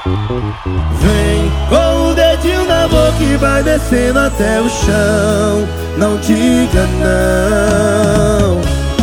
Vem com o dedinho na boca e vai descendo até o chão. Não diga não.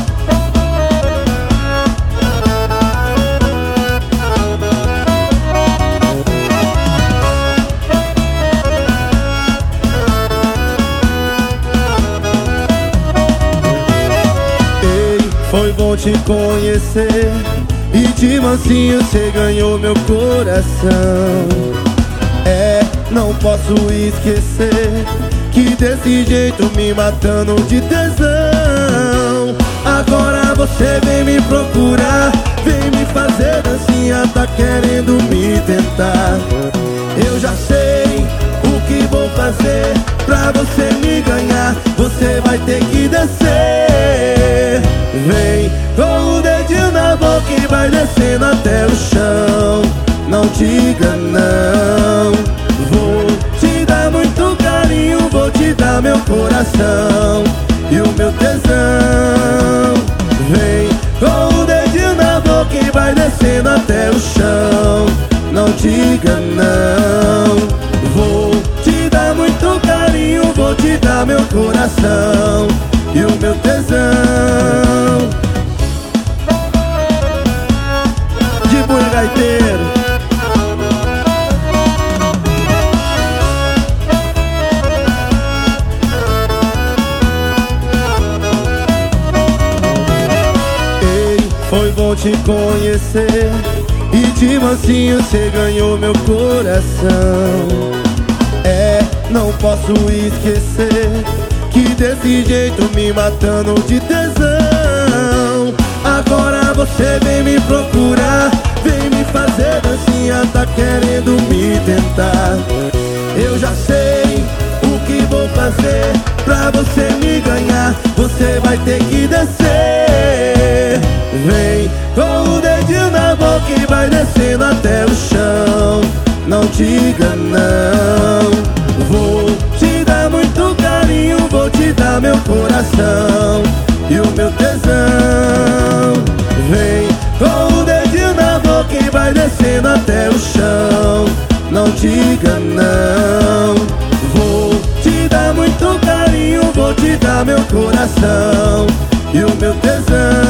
Ei, foi bom te conhecer, e de mansinho cê ganhou meu coração. Não posso esquecer que desse jeito me matando de tesão. Agora você vem me procurar, vem me fazer dancinha, tá querendo me tentar. Eu já sei o que vou fazer pra você me ganhar. Você vai ter que descer. Vem com o dedinho na boca e vai descendo até o chão. Não diga não. Vou te dar muito carinho, vou te dar meu coração e o meu tesão. Vem com o dedinho na boca e vai descendo até o chão. Não diga não. Vou te dar muito carinho, vou te dar meu coração e o meu tesão. De Buia Gaiteiro. Foi bom te conhecer, e de mansinho cê ganhou meu coração. Não posso esquecer que desse jeito me matando de tesão. Agora você vem me procurar, vem me fazer dancinha, tá querendo me tentar. Eu já sei o que vou fazer pra você me ganhar. Você vai ter que descer. Vem com o dedinho na boca e vai descendo até o chão. Não diga não. Vou te dar muito carinho, vou te dar meu coração e o meu tesão. Vem com o dedinho na boca e vai descendo até o chão. Não diga não. Vou te dar muito carinho, vou te dar meu coração e o meu tesão.